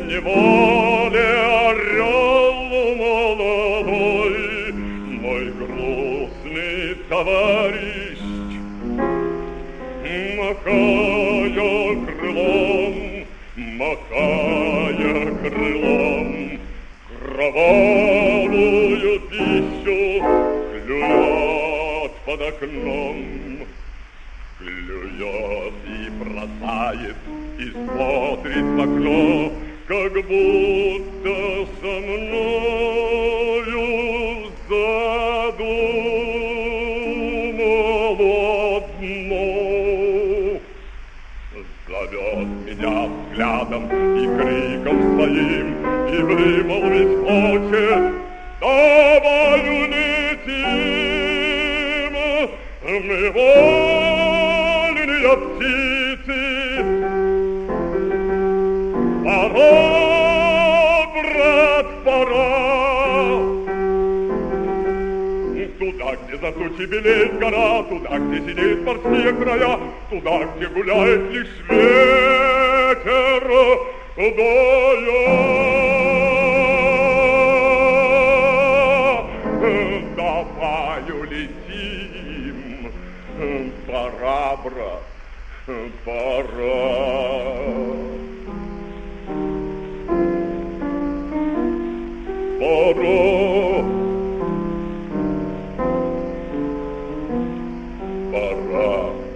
неволе орел молодой, мой грустный товарищ, махая крылом, кровавую пищу клюет под окном. Клюет и бросает, и смотрит в окно, как будто со мною задумал одно. Зовет меня взглядом и криком своим, и вымолвить хочет: давай улетим, мы вольные птицы. Пора, брат, пора. Туда, где за тучи белеет гора, туда, где сидеют морские края, туда, где гуляет лишь ветер, туда я. Давай улетим, пора, брат, пора. Пора. Пора.